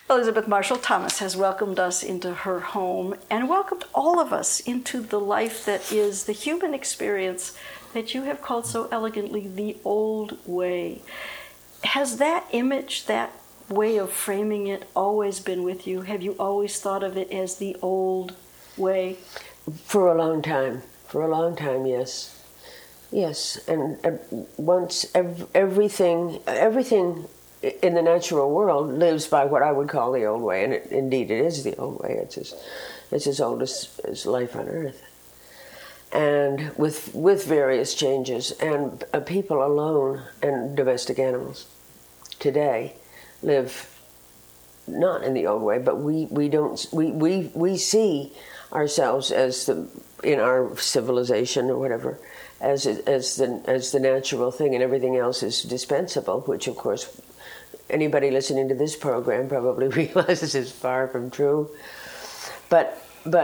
Elizabeth Marshall Thomas has welcomed us into her home and welcomed all of us into the life that is the human experience that you have called so elegantly the old way. Has that image, that way of framing it, always been with you? Have you always thought of it as the old way? For a long time, yes. Yes, and once everything in the natural world lives by what I would call the old way, and indeed it is the old way. It's as old as life on Earth, and with various changes. And people alone and domestic animals today live not in the old way, but we see ourselves as in our civilization or whatever as the natural thing, and everything else is dispensable, which of course anybody listening to this program probably realizes is far from true. But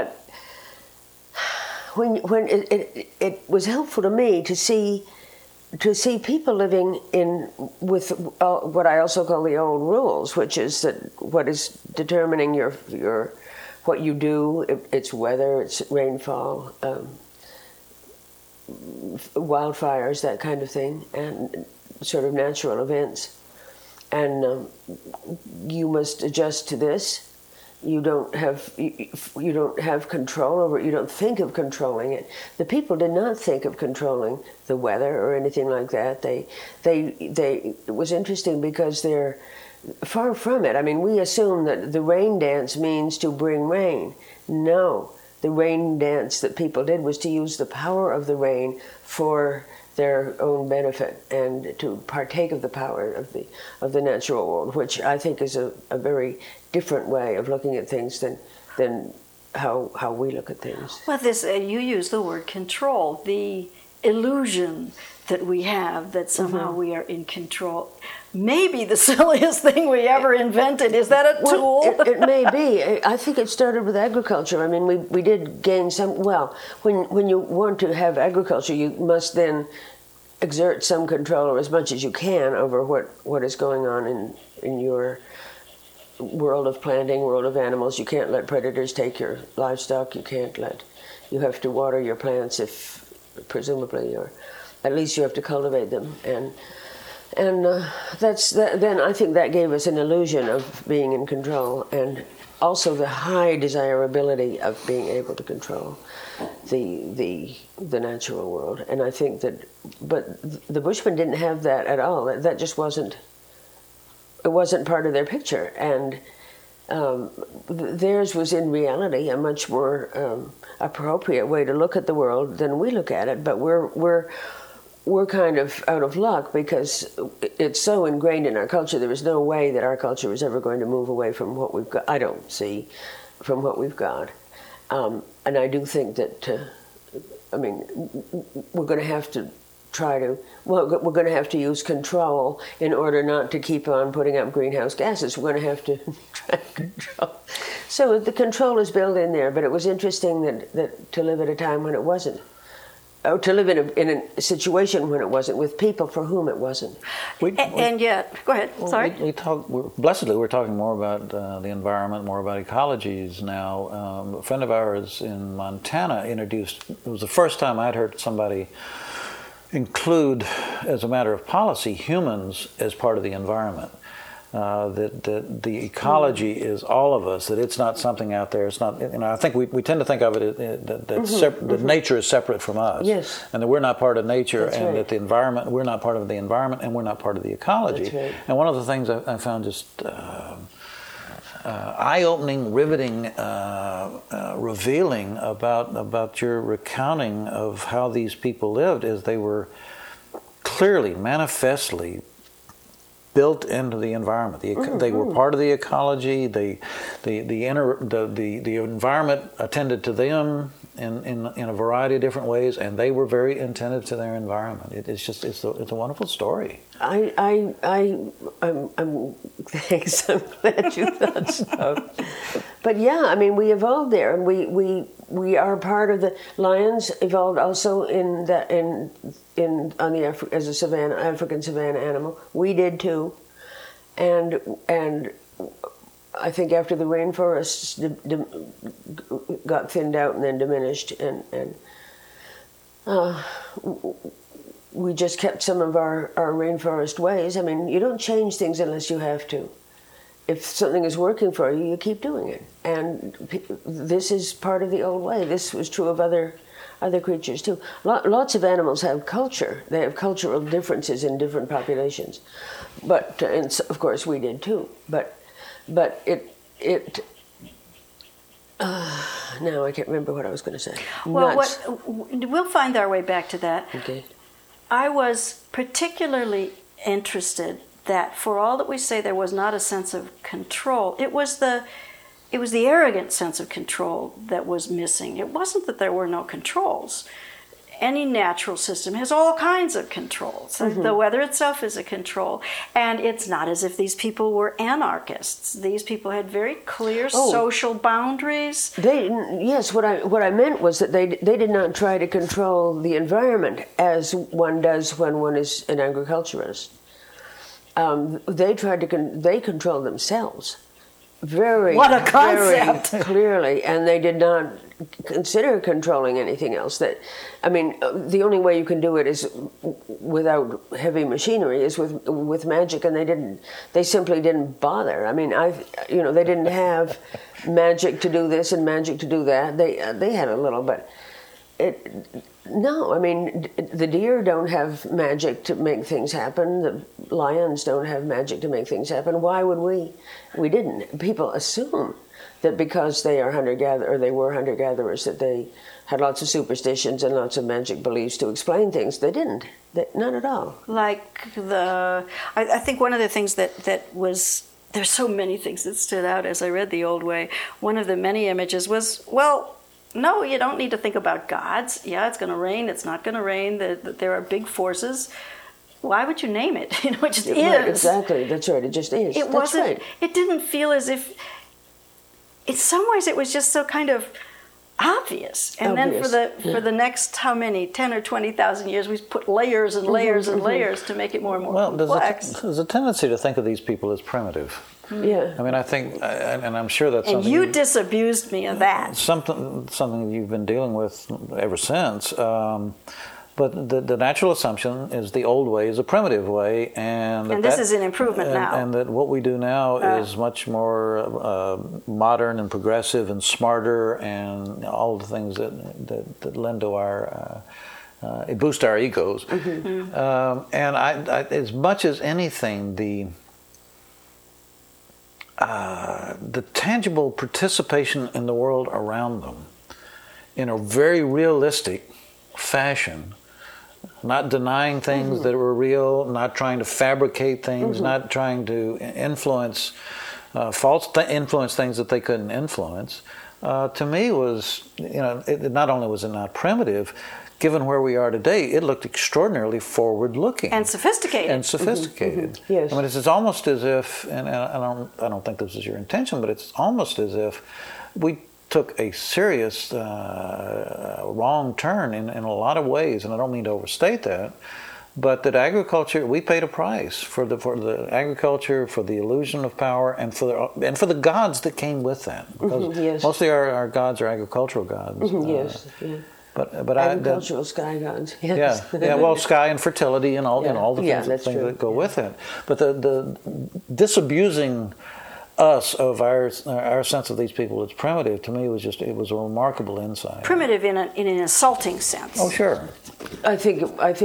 when it was helpful to me to see people living with what I also call the old rules, which is that what is determining your what you do, it's weather, it's rainfall, wildfires, that kind of thing, and sort of natural events. And you must adjust to this. You don't have control over it. You don't think of controlling it. The people did not think of controlling the weather or anything like that. It was interesting because they're far from it. I mean, we assume that the rain dance means to bring rain. No, the rain dance that people did was to use the power of the rain for their own benefit and to partake of the power of the natural world, which I think is a very different way of looking at things than how we look at things. Well, you use the word control, the illusion that we have that somehow we are in control. Maybe the silliest thing we ever invented. Is that a tool? It may be. I think it started with agriculture. I mean, we did gain some. Well, when you want to have agriculture, you must then exert some control, or as much as you can, over what is going on in your world of planting, world of animals. You can't let predators take your livestock. You have to water your plants, if presumably, or at least you have to cultivate them. And then I think that gave us an illusion of being in control, and also the high desirability of being able to control the natural world. And I think but the Bushmen didn't have that at all. That just wasn't part of their picture, and theirs was in reality a much more appropriate way to look at the world than we look at it. But we're kind of out of luck because it's so ingrained in our culture. There is no way that our culture is ever going to move away from what we've got. I don't see from what we've got. And I do think that, we're going to have to we're going to have to use control in order not to keep on putting up greenhouse gases. We're going to have to try to control. So the control is built in there, but it was interesting that to live at a time when it wasn't. Or to live in a situation when it wasn't, with people for whom it wasn't. And yet, go ahead, sorry. Blessedly, we're talking more about the environment, more about ecologies now. A friend of ours in Montana introduced, it was the first time I'd heard somebody include, as a matter of policy, humans as part of the environment. That the ecology is all of us, that it's not something out there. It's not, I think we tend to think of it that nature is separate from us. Yes. And that we're not part of nature. That's and right. That the environment, we're not part of the environment, and we're not part of the ecology. That's right. And one of the things I found just eye-opening, riveting, revealing about your recounting of how these people lived is they were clearly, manifestly built into the environment. They were part of the ecology. The environment attended to them in a variety of different ways, and they were very attentive to their environment. It's a wonderful story. I'm thanks. I'm glad you thought so. But yeah, I mean, we evolved there, and we are part of the lions. Evolved also as a African savanna animal. We did too, and I think after the rainforests got thinned out and then diminished, and we just kept some of our rainforest ways. I mean, you don't change things unless you have to. If something is working for you, you keep doing it. And this is part of the old way. This was true of other creatures too. Lots of animals have culture. They have cultural differences in different populations. But and of course we did too. But now I can't remember what I was going to say. Well, we'll find our way back to that. Okay. I was particularly interested that for all that we say there was not a sense of control, it was the arrogant sense of control that was missing. It wasn't that there were no controls. Any natural system has all kinds of controls. Mm-hmm. The weather itself is a control. And it's not as if these people were anarchists. These people had very clear social boundaries. Yes, what I meant was that they did not try to control the environment as one does when one is an agriculturist. They controlled themselves very clearly, and they did not consider controlling anything else. The only way you can do it is without heavy machinery, is with magic, and they simply didn't bother. I mean, they didn't have magic to do this and magic to do that. They had a little, but no, I mean, the deer don't have magic to make things happen. The lions don't have magic to make things happen. Why would we? We didn't. People assume that because they are hunter-gatherer, or they were hunter-gatherers, that they had lots of superstitions and lots of magic beliefs to explain things. They didn't. None at all. Like I think one of the things that was, there's so many things that stood out as I read The Old Way. One of the many images was, no, you don't need to think about gods. Yeah, it's going to rain. It's not going to rain. There are big forces. Why would you name it? It just is. Right, exactly. That's right. It just is. It wasn't. Right. It didn't feel as if. In some ways, it was just so kind of obvious. And then for the next how many 10 or 20,000 years, we put layers and layers and layers to make it more and more complex. There's a tendency to think of these people as primitive. Yeah. I mean, I think, and I'm sure that's something. And you disabused me of that. Something you've been dealing with ever since. But the natural assumption is the old way is a primitive way, and this is an improvement now. And that what we do now is much more modern and progressive and smarter, and all the things that lend to our. It boosts our egos. Mm-hmm. And I, as much as anything, the tangible participation in the world around them in a very realistic fashion, not denying things that were real, not trying to fabricate things, not trying to influence influence things that they couldn't influence, to me was, not only was it not primitive, given where we are today, it looked extraordinarily forward-looking and sophisticated. Yes. I mean, it's almost as if, and I don't think this is your intention, but it's almost as if we took a serious wrong turn in a lot of ways, and I don't mean to overstate that, but that agriculture, we paid a price for the agriculture, for the illusion of power, and for the gods that came with that. Because mostly our gods are agricultural gods. Yes. Yeah. But agricultural sky gods. Yes. Yeah. Well, sky and fertility and all the things that go with it. But the disabusing us of our sense of these people as primitive, to me, was a remarkable insight. Primitive in an insulting sense. Oh, sure. I think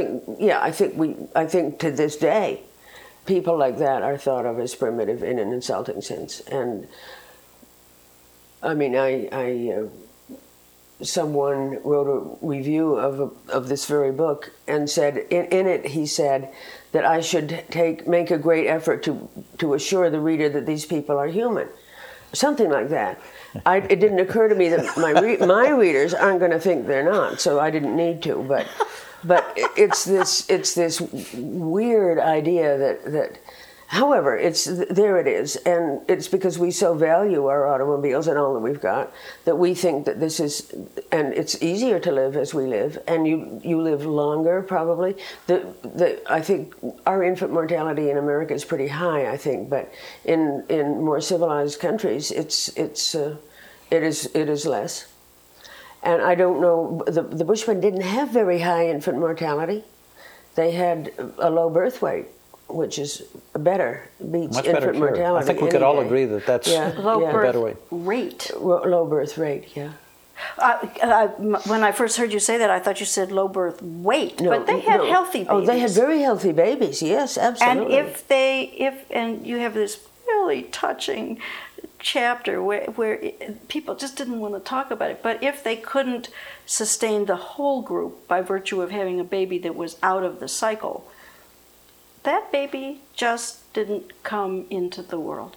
to this day, people like that are thought of as primitive in an insulting sense. And I mean, someone wrote a review of this very book and said in it he said that I should make a great effort to assure the reader that these people are human, something like that. It didn't occur to me that my readers aren't going to think they're not, so I didn't need to. But it's this weird idea that However, there it is, and it's because we so value our automobiles and all that we've got that we think that this is, and it's easier to live as we live, and you live longer probably. I think our infant mortality in America is pretty high, I think, but in more civilized countries, it is less. And I don't know, the Bushmen didn't have very high infant mortality. They had a low birth weight, which is better, beats Much infant better cure. mortality. I think we could all agree that that's Low the better way. birth rate. Low birth rate, yeah. When I first heard you say that, I thought you said low birth weight, No, but they had no. healthy babies. Oh, they had very healthy babies, yes, absolutely. And and you have this really touching chapter where people just didn't want to talk about it, but if they couldn't sustain the whole group by virtue of having a baby that was out of the cycle, that baby just didn't come into the world.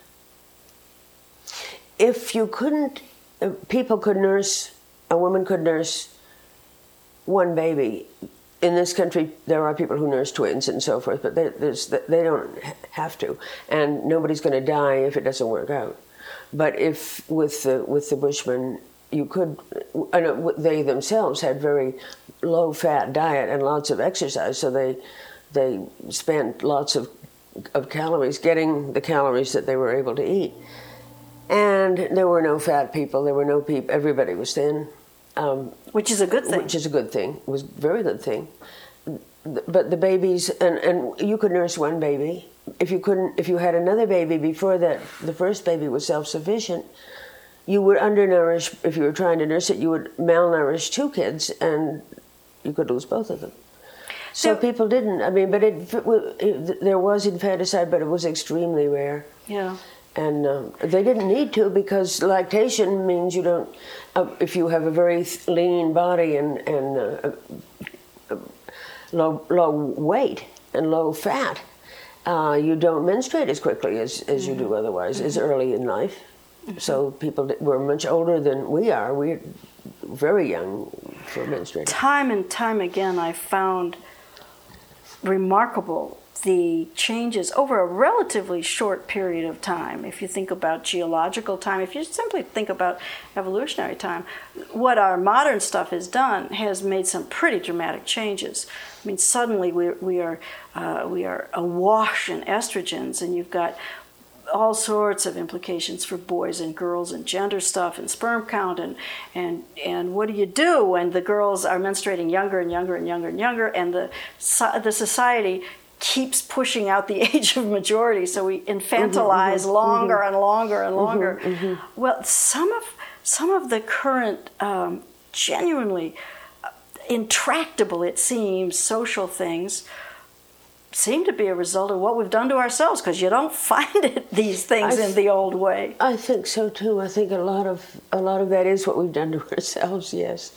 If you couldn't, people could nurse, a woman could nurse one baby. In this country, there are people who nurse twins and so forth, but they don't have to, and nobody's going to die if it doesn't work out. But if with the Bushmen, you could, they themselves had very low-fat diet and lots of exercise, so they spent lots of calories getting the calories that they were able to eat. And there were no fat people. There were no people. Everybody was thin. Which is a good thing. Which is a good thing. It was a very good thing. But the babies, and you could nurse one baby. If you had another baby before that, the first baby was self-sufficient, you would undernourish. If you were trying to nurse it, you would malnourish two kids, and you could lose both of them. So people didn't. I mean, but there was infanticide, but it was extremely rare. Yeah. And they didn't need to, because lactation means you don't. If you have a very lean body and low weight and low fat, you don't menstruate as quickly as you do otherwise, as early in life. So people that were much older than we are. We're very young for menstruating. Time and time again, I found remarkable the changes over a relatively short period of time. If you think about geological time, if you simply think about evolutionary time, what our modern stuff has done has made some pretty dramatic changes. I mean, suddenly we are awash in estrogens, and you've got all sorts of implications for boys and girls and gender stuff and sperm count and what do you do when the girls are menstruating younger and younger and younger and younger, and the society keeps pushing out the age of majority, so we infantilize longer and longer and longer. Well, some of the current genuinely intractable, it seems, social things seem to be a result of what we've done to ourselves, because you don't find these things in the old way. I think so too. I think a lot of that is what we've done to ourselves. Yes.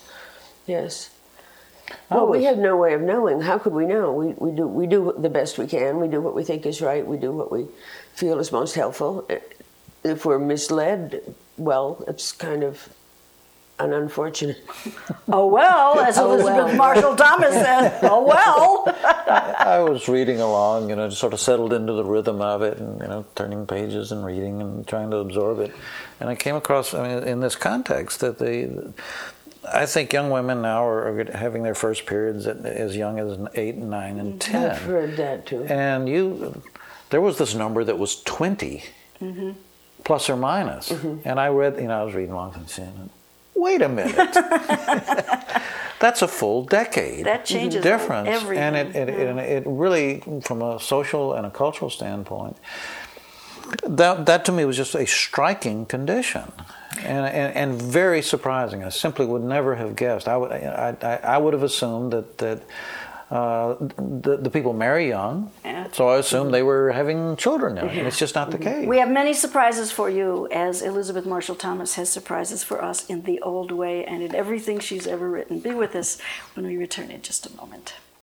Well, we have no way of knowing. How could we know? We do the best we can. We do what we think is right. We do what we feel is most helpful. If we're misled, well, it's kind of an unfortunate. Oh well, as Elizabeth Marshall Thomas said. Oh well. I was reading along, just sort of settled into the rhythm of it, and turning pages and reading and trying to absorb it, and I came across, in this context, that I think young women now are having their first periods as young as 8, 9, and 10. I've heard that too. And there was this number that was 20, plus or minus. And I read, I was reading along and saying, wait a minute. That's a full decade. That changes difference. Everything. And it really, from a social and a cultural standpoint, that to me was just a striking condition, and very surprising. I simply would never have guessed. I would have assumed that the people marry young, so I assumed they were having children young, and it's just not the case. We have many surprises for you, as Elizabeth Marshall Thomas has surprises for us in the old way and in everything she's ever written. Be with us when we return in just a moment.